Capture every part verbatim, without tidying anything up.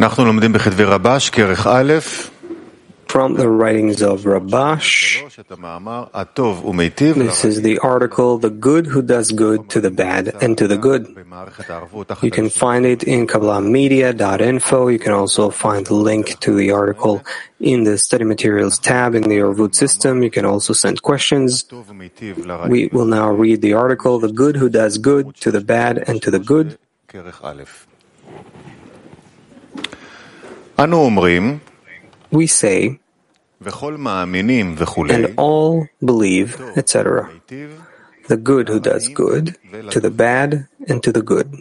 אנחנו לומדים בכתבי רבש, כרך א', From the writings of Rabash, this is the article, The Good Who Does Good to the Bad and to the Good. You can find it in Kabbalah Media dot info. You can also find the link to the article in the Study Materials tab in the Arvut system. You can also send questions. We will now read the article, The Good Who Does Good to the Bad and to the Good. We say, and all believe, et cetera, the good who does good, to the bad and to the good.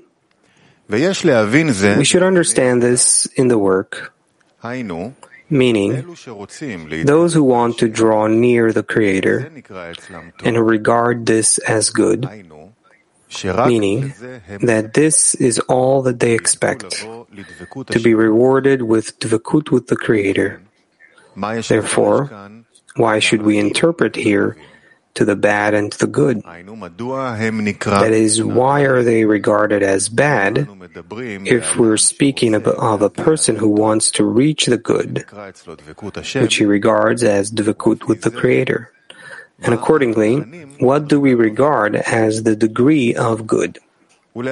We should understand this in the work, meaning those who want to draw near the Creator and who regard this as good, meaning that this is all that they expect, to be rewarded with dvekut with the Creator. Therefore, why should we interpret here to the bad and to the good? That is, why are they regarded as bad if we're speaking of, of a person who wants to reach the good, which he regards as dvekut with the Creator? And accordingly, what do we regard as the degree of good? To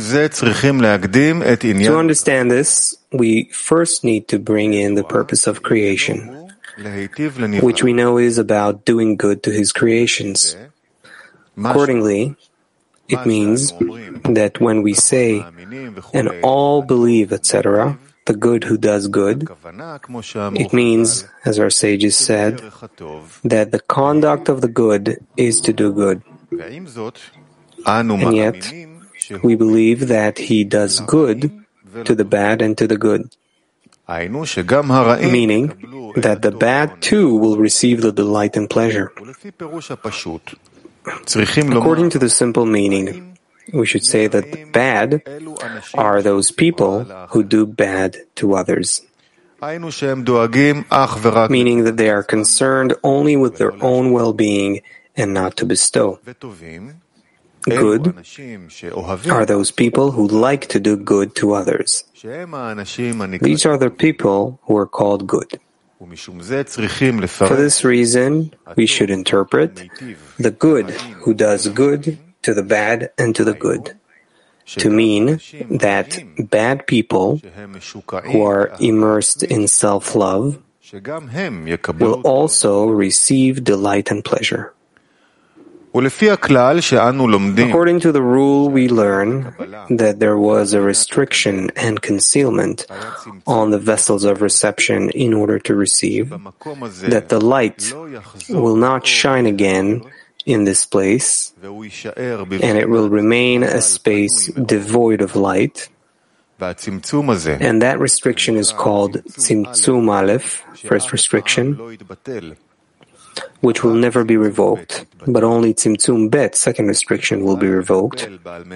understand this, we first need to bring in the purpose of creation, which we know is about doing good to His creations. Accordingly, it means that when we say, and all believe, et cetera, the good who does good, it means, as our sages said, that the conduct of the good is to do good. And yet, we believe that he does good to the bad and to the good, meaning that the bad too will receive the delight and pleasure. According to the simple meaning, we should say that the bad are those people who do bad to others, meaning that they are concerned only with their own well-being and not to bestow. Good are those people who like to do good to others. These are the people who are called good. For this reason, we should interpret the good who does good to the bad and to the good, to mean that bad people who are immersed in self-love will also receive delight and pleasure. According to the rule, we learn that there was a restriction and concealment on the vessels of reception in order to receive, that the light will not shine again in this place, and it will remain a space devoid of light. And that restriction is called Tzimtzum Aleph, first restriction, which will never be revoked, but only Tzimtzum Bet, second restriction, will be revoked.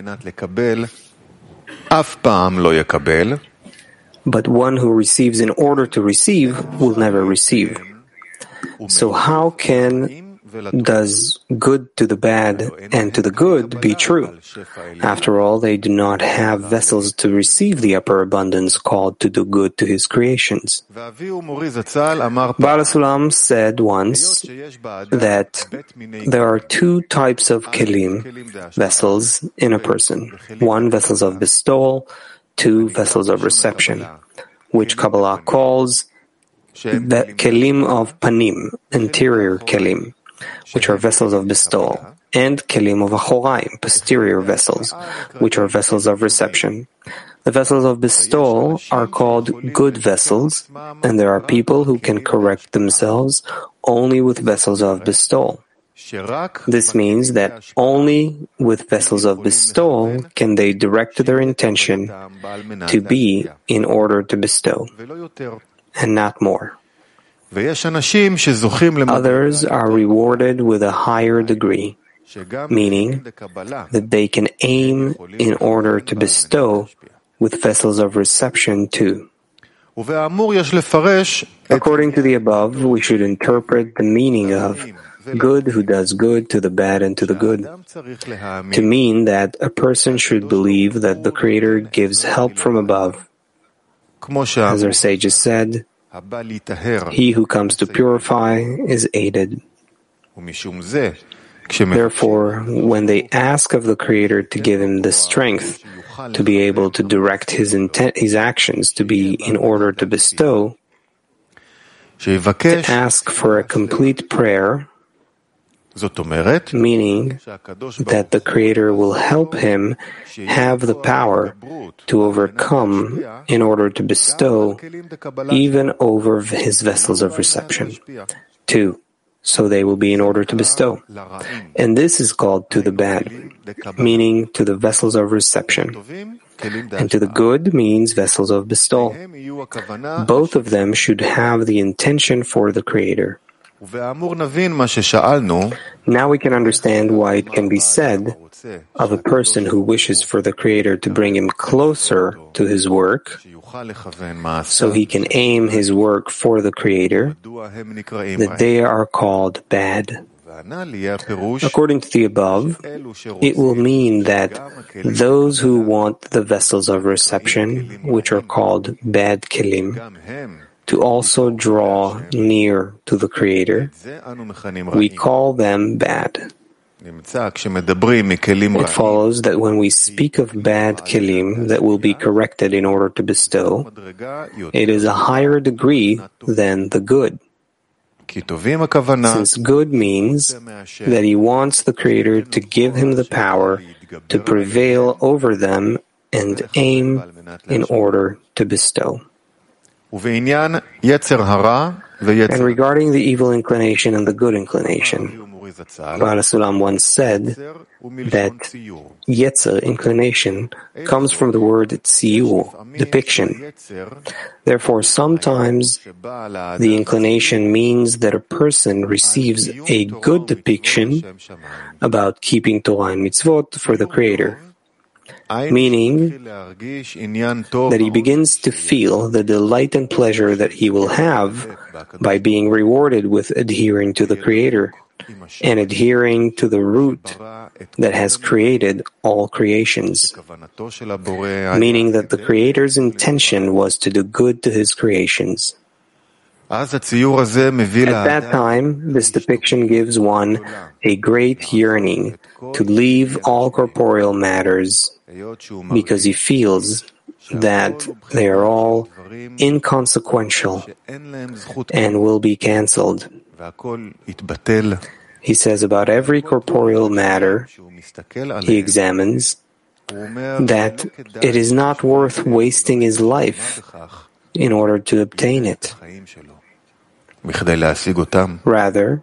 But one who receives in order to receive will never receive. So how can does good to the bad and to the good be true? After all, they do not have vessels to receive the upper abundance called to do good to his creations. Baal HaSulam said once that there are two types of kelim, vessels, in a person. One, vessels of bestowal, two, vessels of reception, which Kabbalah calls the kelim of panim, interior kelim, which are vessels of bestowal, and kelim of achoraim, posterior vessels, which are vessels of reception. The vessels of bestowal are called good vessels, and there are people who can correct themselves only with vessels of bestowal. This means that only with vessels of bestowal can they direct their intention to be in order to bestow, and not more. Others are rewarded with a higher degree, meaning that they can aim in order to bestow with vessels of reception too. According to the above, we should interpret the meaning of good who does good to the bad and to the good to mean that a person should believe that the Creator gives help from above, As our sages said, he who comes to purify is aided. Therefore, when they ask of the Creator to give him the strength to be able to direct his intent, his actions to be in order to bestow, to ask for a complete prayer, meaning that the Creator will help him have the power to overcome in order to bestow even over his vessels of reception. Two, so they will be in order to bestow. And this is called to the bad, meaning to the vessels of reception. And to the good means vessels of bestowal. Both of them should have the intention for the Creator. Now we can understand why it can be said of a person who wishes for the Creator to bring him closer to his work, so he can aim his work for the Creator, that they are called bad. According to the above, it will mean that those who want the vessels of reception, which are called bad kelim, to also draw near to the Creator, we call them bad. It follows that when we speak of bad kelim that will be corrected in order to bestow, it is a higher degree than the good. Since good means that he wants the Creator to give him the power to prevail over them and aim in order to bestow. And regarding the evil inclination and the good inclination, Baal HaSulam once said that Yetzer, inclination, comes from the word tziyur, depiction. Therefore, sometimes the inclination means that a person receives a good depiction about keeping Torah and mitzvot for the Creator, meaning that he begins to feel the delight and pleasure that he will have by being rewarded with adhering to the Creator and adhering to the root that has created all creations, meaning that the Creator's intention was to do good to his creations. At that time, this depiction gives one a great yearning to leave all corporeal matters, because he feels that they are all inconsequential and will be cancelled. He says about every corporeal matter he examines that it is not worth wasting his life in order to obtain it. Rather,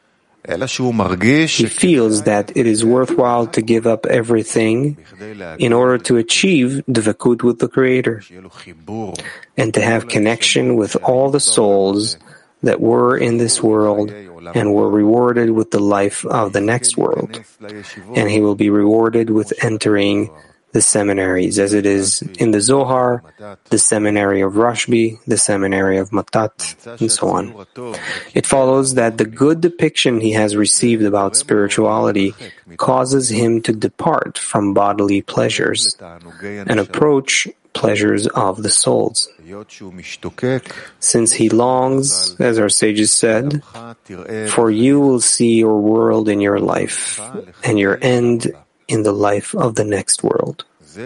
he feels that it is worthwhile to give up everything in order to achieve dvekut with the Creator and to have connection with all the souls that were in this world and were rewarded with the life of the next world. And he will be rewarded with entering the seminaries, as it is in the Zohar, the seminary of Rashbi, the seminary of Matat, and so on. It follows that the good depiction he has received about spirituality causes him to depart from bodily pleasures and approach pleasures of the souls. Since he longs, as our sages said, for you will see your world in your life, and your end in the life of the next world.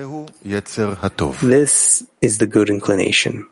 This is the good inclination.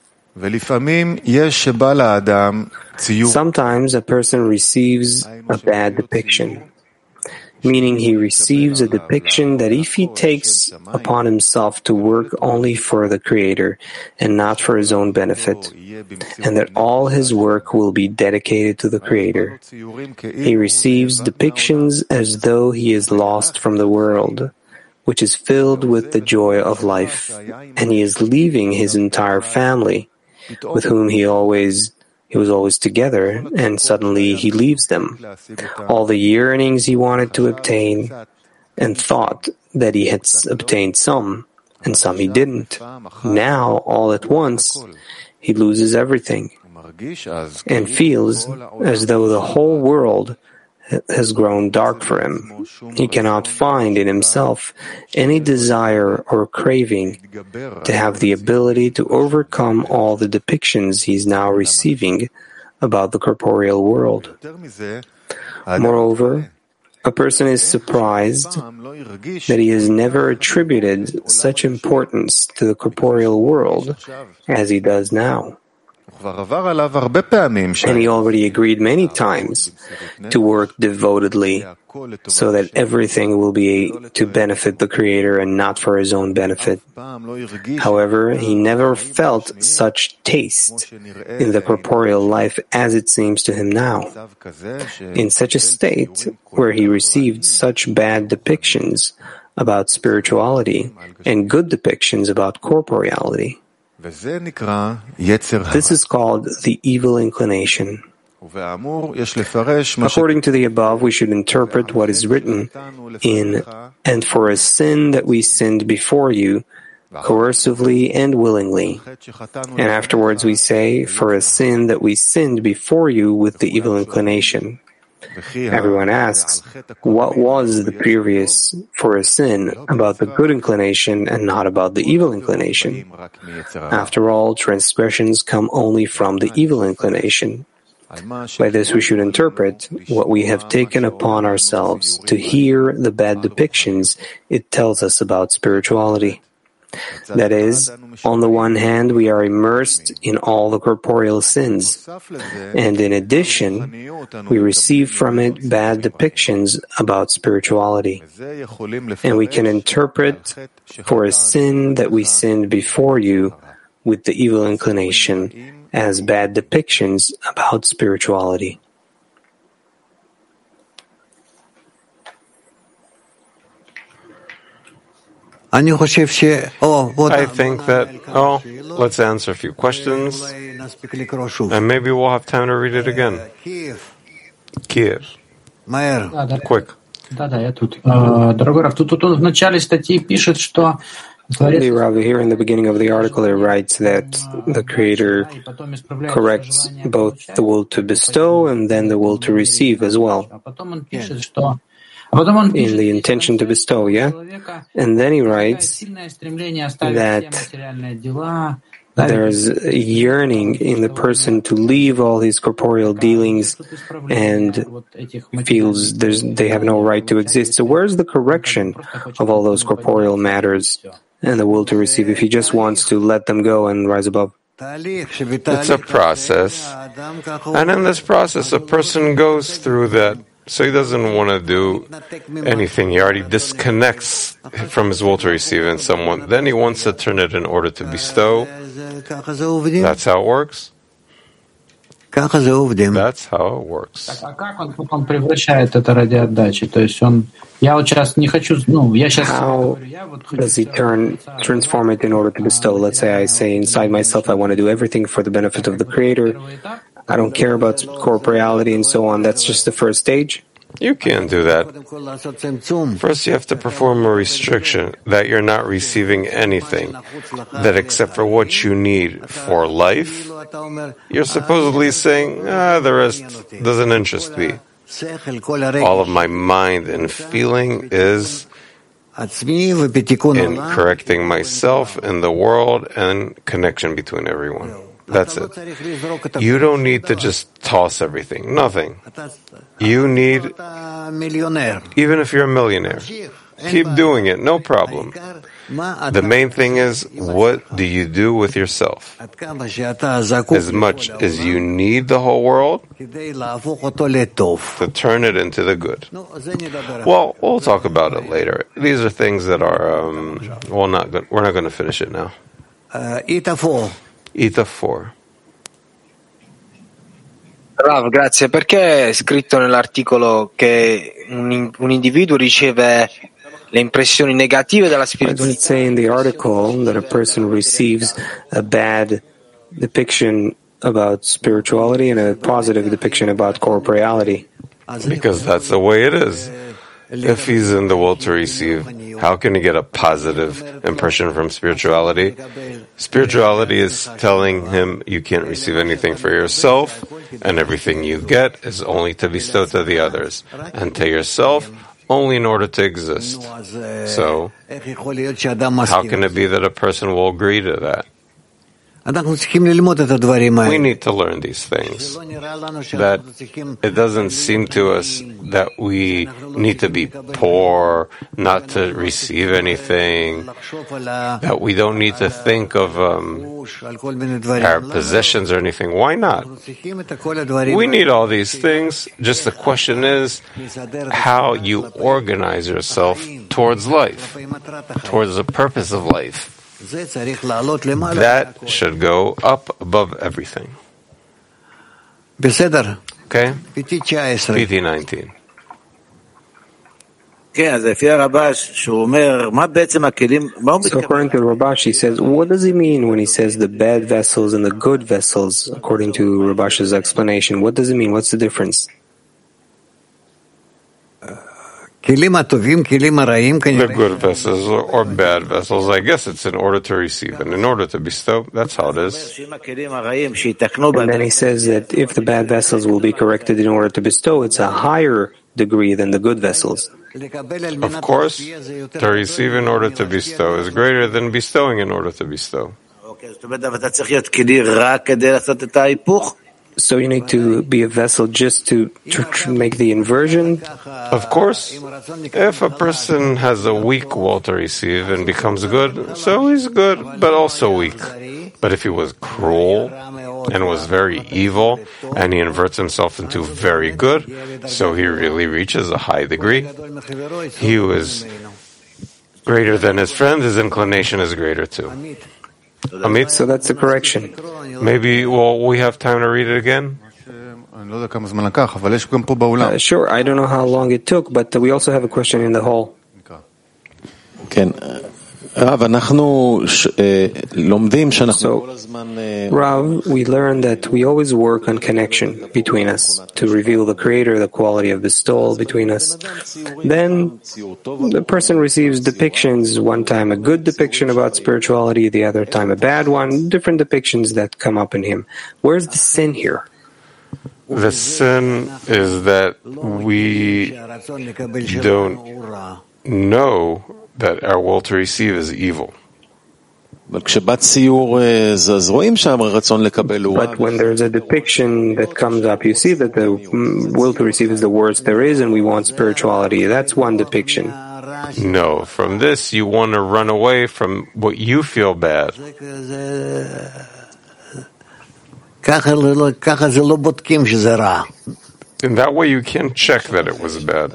Sometimes a person receives a bad depiction, meaning he receives a depiction that if he takes upon himself to work only for the Creator and not for his own benefit, and that all his work will be dedicated to the Creator, he receives depictions as though he is lost from the world, which is filled with the joy of life, and he is leaving his entire family, with whom he always He was always together, and suddenly he leaves them. All the yearnings he wanted to obtain, and thought that he had obtained some, and some he didn't. Now, all at once, he loses everything, and feels as though the whole world has grown dark for him. He cannot find in himself any desire or craving to have the ability to overcome all the depictions he is now receiving about the corporeal world. Moreover, a person is surprised that he has never attributed such importance to the corporeal world as he does now. And he already agreed many times to work devotedly so that everything will be to benefit the Creator and not for his own benefit. However, he never felt such taste in the corporeal life as it seems to him now. In such a state where he received such bad depictions about spirituality and good depictions about corporeality. This is called the evil inclination. According to the above, we should interpret what is written in, "And for a sin that we sinned before you, coercively and willingly." And afterwards we say, "For a sin that we sinned before you with the evil inclination." Everyone asks, what was the previous for a sin about the good inclination and not about the evil inclination? After all, transgressions come only from the evil inclination. By this we should interpret what we have taken upon ourselves to hear the bad depictions it tells us about spirituality. That is, on the one hand, we are immersed in all the corporeal sins, and in addition, we receive from it bad depictions about spirituality. And we can interpret for a sin that we sinned before you with the evil inclination as bad depictions about spirituality. I think that, oh, let's answer a few questions, and maybe we'll have time to read it again. Kiev. Quick. Дорогой Рав, тут он в начале статьи пишет, что Dear Rav, here in the beginning of the article it writes that the Creator corrects both the will to bestow and then the will to receive as well. In the intention to bestow, yeah? And then he writes that there's a yearning in the person to leave all these corporeal dealings and feels there's, they have no right to exist. So where's the correction of all those corporeal matters and the will to receive if he just wants to let them go and rise above? It's a process. And in this process, a person goes through that. So he doesn't want to do anything. He already disconnects from his will to receive in someone. Then he wants to turn it in order to bestow. That's how it works. That's how it works. How does he turn, transform it in order to bestow? Let's say I say inside myself I want to do everything for the benefit of the Creator. I don't care about corporeality and so on. That's just the first stage? You can't do that. First, you have to perform a restriction that you're not receiving anything, that except for what you need for life, you're supposedly saying, ah, the rest doesn't interest me. All of my mind and feeling is in correcting myself in the world and connection between everyone. That's it. You don't need to just toss everything. Nothing. You need, even if you're a millionaire, keep doing it. No problem. The main thing is, what do you do with yourself? As much as you need the whole world to turn it into the good. Well, we'll talk about it later. These are things that are, um, well, not good. We're not going to finish it now. Ita four. Rav, grazie. Perché è scritto nell'articolo che un, un individuo riceve le impressioni negative della spiritualità? Why does it say in the article that a person receives a bad depiction about spirituality and a positive depiction about corporeality? Because that's the way it is. If he's in the will to receive, how can he get a positive impression from spirituality? Spirituality is telling him you can't receive anything for yourself, and everything you get is only to bestow to the others, and to yourself only in order to exist. So, how can it be that a person will agree to that? We need to learn these things. That it doesn't seem to us that we need to be poor, not to receive anything, that we don't need to think of um, our possessions or anything. Why not? We need all these things. Just the question is how you organize yourself towards life, towards the purpose of life. That should go up above everything. Okay? P T nineteen. So according to Rabash, he says, what does he mean when he says the bad vessels and the good vessels, according to Rabash's explanation? What does it mean? What's the difference? The good vessels or bad vessels, I guess it's in order to receive and in order to bestow. That's how it is. And then he says that if the bad vessels will be corrected in order to bestow, it's a higher degree than the good vessels. Of course, to receive in order to bestow is greater than bestowing in order to bestow. So you need to be a vessel just to, to, to make the inversion? Of course. If a person has a weak will to receive and becomes good, so he's good, but also weak. But if he was cruel and was very evil, and he inverts himself into very good, so he really reaches a high degree. He who is greater than his friend, his inclination is greater too. Amit? So that's the correction. Maybe, well, we have time to read it again? Uh, sure, I don't know how long it took, but we also have a question in the hall. So, Rav, we learn that we always work on connection between us to reveal the Creator, the quality of bestowal between us. Then the person receives depictions, one time a good depiction about spirituality, the other time a bad one, different depictions that come up in him. Where's the sin here? The sin is that we don't know that our will to receive is evil. But when there's a depiction that comes up, you see that the will to receive is the worst there is, and we want spirituality. That's one depiction. No, from this you want to run away from what you feel bad. In that way you can't check that it was bad.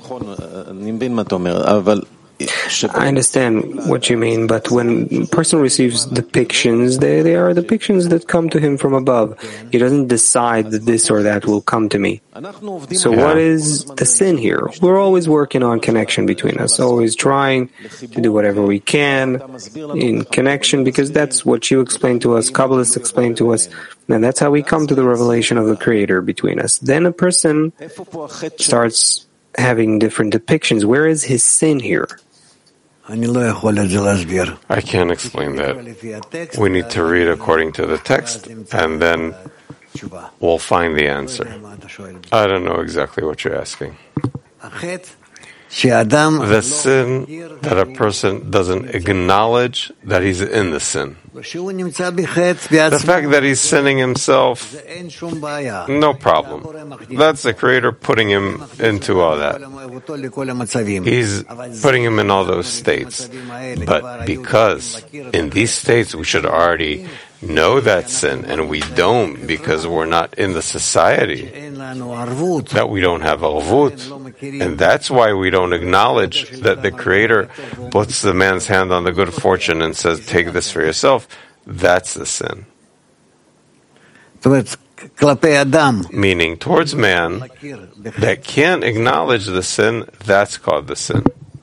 I understand what you mean, but when a person receives depictions, they, they are depictions that come to him from above. He doesn't decide that this or that will come to me. So what is the sin here? We're always working on connection between us, always trying to do whatever we can in connection, because that's what you explained to us, Kabbalists explained to us, and that's how we come to the revelation of the Creator between us. Then a person starts having different depictions. Where is his sin here? I can't explain that. We need to read according to the text, and then we'll find the answer. I don't know exactly what you're asking. The sin that a person doesn't acknowledge that he's in the sin. The fact that he's sinning himself, no problem. That's the Creator putting him into all that. He's putting him in all those states. But because in these states we should already know that sin, and we don't because we're not in the society, that we don't have arvut, and that's why we don't acknowledge that the Creator puts the man's hand on the good fortune and says, take this for yourself. That's the sin. Meaning towards man that can't acknowledge the sin, that's called the sin.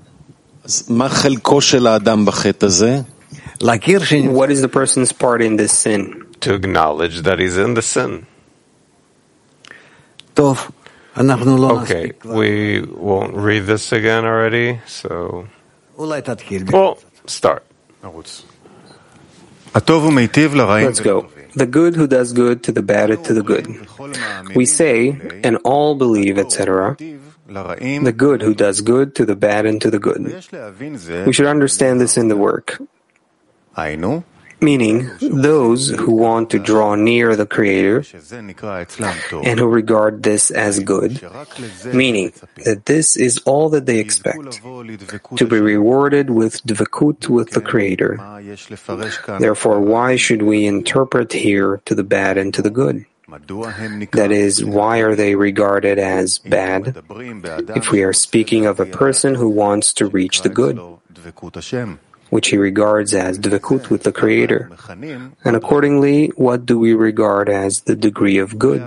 What is the person's part in this sin? To acknowledge that he's in the sin. Okay, we won't read this again already, so... Well, start. Let's go. The good who does good to the bad and to the good. We say, and all believe, et cetera, the good who does good to the bad and to the good. We should understand this in the work. Meaning, those who want to draw near the Creator and who regard this as good, meaning that this is all that they expect, to be rewarded with dvekut with the Creator. Therefore, why should we interpret here to the bad and to the good? That is, why are they regarded as bad if we are speaking of a person who wants to reach the good, which he regards as dvekut with the Creator? And accordingly, what do we regard as the degree of good?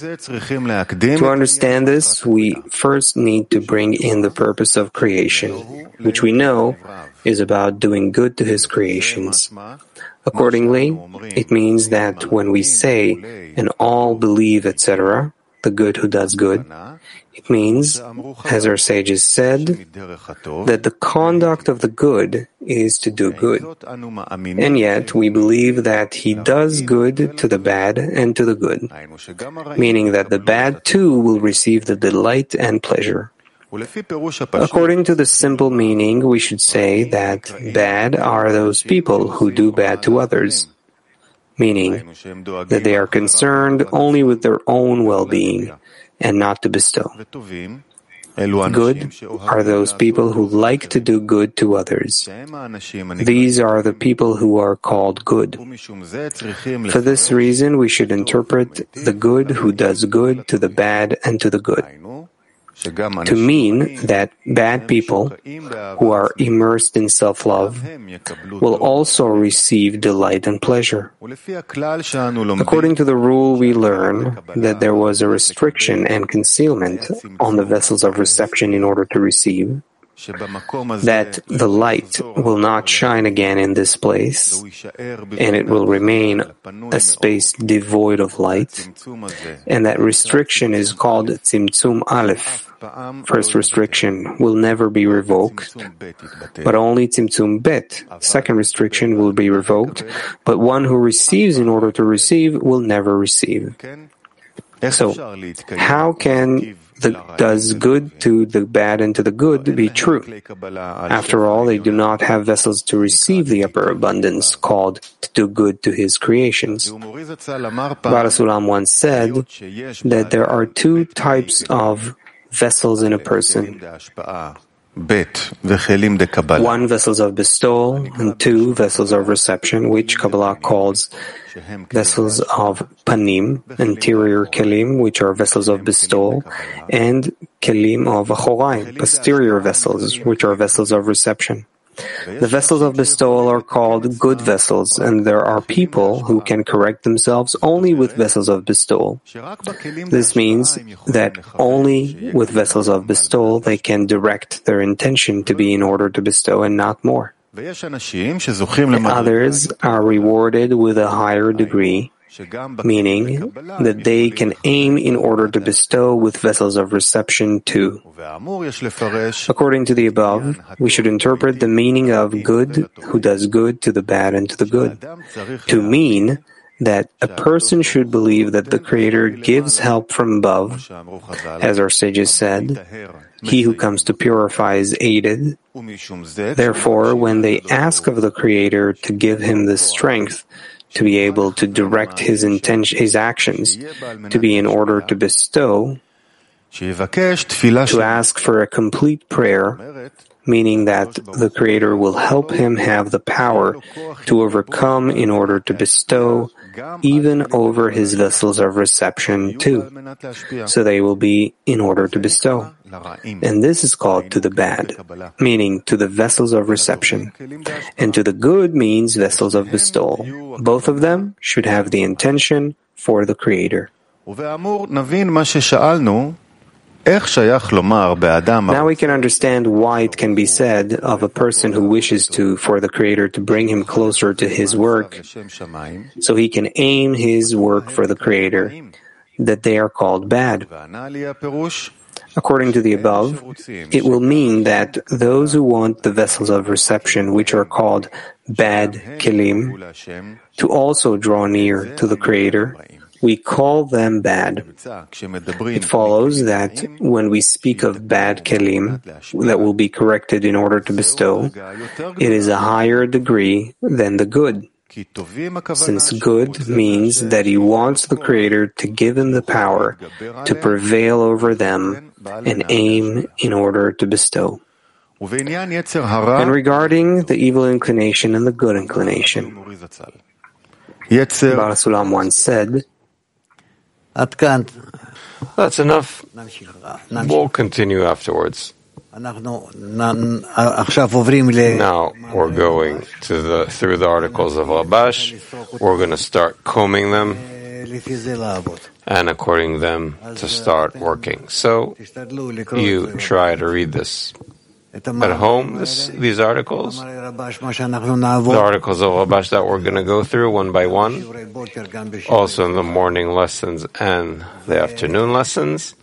To understand this, we first need to bring in the purpose of creation, which we know is about doing good to His creations. Accordingly, it means that when we say, and all believe, et cetera, the good who does good, it means, as our sages said, that the conduct of the good is to do good. And yet, we believe that he does good to the bad and to the good, meaning that the bad too will receive the delight and pleasure. According to the simple meaning, we should say that bad are those people who do bad to others, meaning that they are concerned only with their own well-being and not to bestow. Good are those people who like to do good to others. These are the people who are called good. For this reason, we should interpret the good who does good to the bad and to the good, to mean that bad people who are immersed in self-love will also receive delight and pleasure. According to the rule, we learn that there was a restriction and concealment on the vessels of reception in order to receive, that the light will not shine again in this place, and it will remain a space devoid of light, and that restriction is called Tzimtzum Aleph. First restriction will never be revoked, but only Tzimtzum Bet. Second restriction will be revoked, but one who receives in order to receive will never receive. So, how can the does good to the bad and to the good be true? After all, they do not have vessels to receive the upper abundance called to do good to his creations. Baal HaSulam once said that there are two types of vessels in a person. One, vessels of bestowal, and two, vessels of reception, which Kabbalah calls vessels of panim, interior kelim, which are vessels of bestowal, and kelim of achorai, posterior vessels, which are vessels of reception. The vessels of bestowal are called good vessels, and there are people who can correct themselves only with vessels of bestowal. This means that only with vessels of bestowal they can direct their intention to be in order to bestow and not more. Others are rewarded with a higher degree, meaning that they can aim in order to bestow with vessels of reception too. According to the above, we should interpret the meaning of good who does good to the bad and to the good to mean that a person should believe that the Creator gives help from above. As our sages said, he who comes to purify is aided. Therefore, when they ask of the Creator to give him the strength to be able to direct his intention, his actions, to be in order to bestow, to ask for a complete prayer, meaning that the Creator will help him have the power to overcome in order to bestow, even over his vessels of reception too, so they will be in order to bestow. And this is called to the bad, meaning to the vessels of reception. And to the good means vessels of bestowal. Both of them should have the intention for the Creator. Now we can understand why it can be said of a person who wishes to, for the Creator to bring him closer to his work, so he can aim his work for the Creator, that they are called bad. According to the above, it will mean that those who want the vessels of reception, which are called bad kelim, to also draw near to the Creator, we call them bad. It follows that when we speak of bad kelim that will be corrected in order to bestow, it is a higher degree than the good, since good means that he wants the Creator to give him the power to prevail over them and aim in order to bestow. And regarding the evil inclination and the good inclination, Baal Sulam once said, "That's enough. We'll continue afterwards." Now we're going to the through the articles of Rabash. We're going to start combing them and according them to start working. So you try to read this at home, this, these articles, the articles of Rabash that we're going to go through one by one, also in the morning lessons and the afternoon lessons,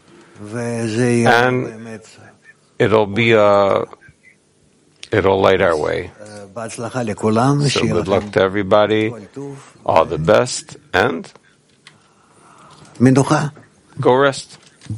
and it'll be a, it'll light our way. So good luck to everybody, all the best, and go rest.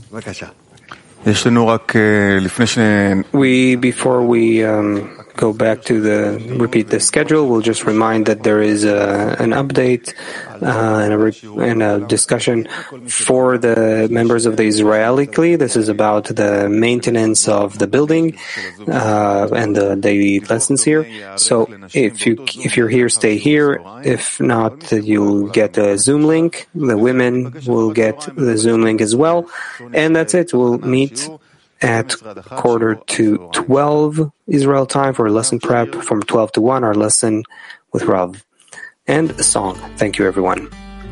We, before we um, go back to the, repeat the schedule, we'll just remind that there is a, an update uh, and, a re, and a discussion for the members of the Israeli Kli. This is about the maintenance of the building uh, and the daily lessons here. So if you if you're here, stay here. If not, you'll get a Zoom link. The women will get the Zoom link as well. And that's it. We'll meet at quarter to twelve Israel time for a lesson prep. From twelve to one, our lesson with Rav. And a song. Thank you, everyone.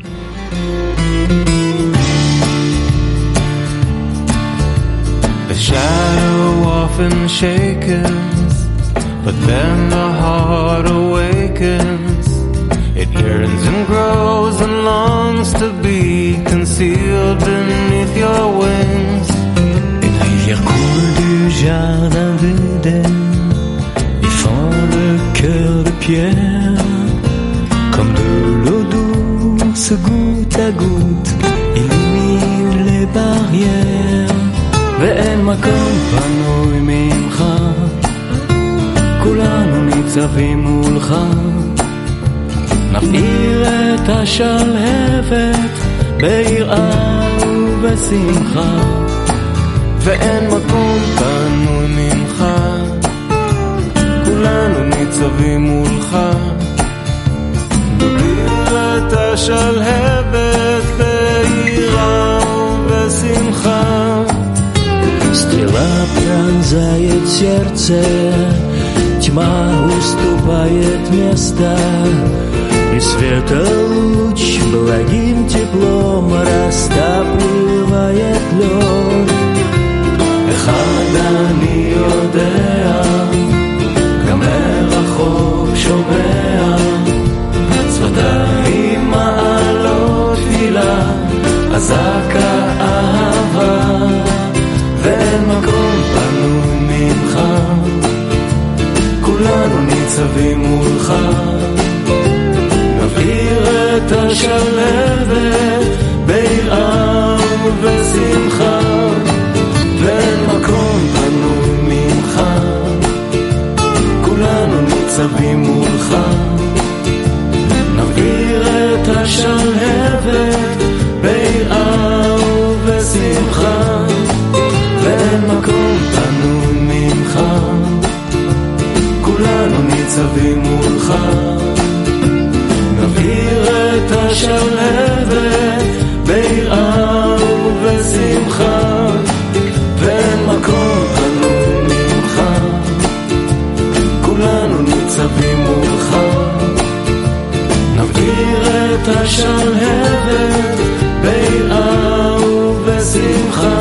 The shadow often shakens, but then the heart awakens. It yearns and grows and longs to be concealed beneath your wings. Une rivière coule du jardin d'Éden, ils font le cœur de pierre, comme de l'eau douce goutte à goutte, illumine les barrières. ואין מקום פנוי ממך, כולנו ניצבים מולך, נבעיר את השלהבת ביראה ובשמחה. ואין מקום פנוי ממך, כולנו ניצבים מולך, נבעיר את השלהבת ביראה ובשמחה. Стрела пронзает сердце, тьма уступает место, и светолуч благим теплом растапливает лед. אחד אני יודע, גם מרחוק שומע, שפתיים מעלות תפילה, אזעקה אהבה. ואין מקום פנוי ממך, כולנו ניצבים מולך, נבעיר את השלהבת ביראה ובשמחה. ואין מקום פנוי ממך, כולנו ניצבים מולך, נבעיר את השלהבת ביראה ובשמחה. ואין מקום פנוי ממך, כולנו ניצבים מולך, נבעיר את השלהבת ביראה ובשמחה. ואין מקום פנוי ממך, כולנו ניצבים מולך, נבעיר את השלהבת ביראה ובשמחה.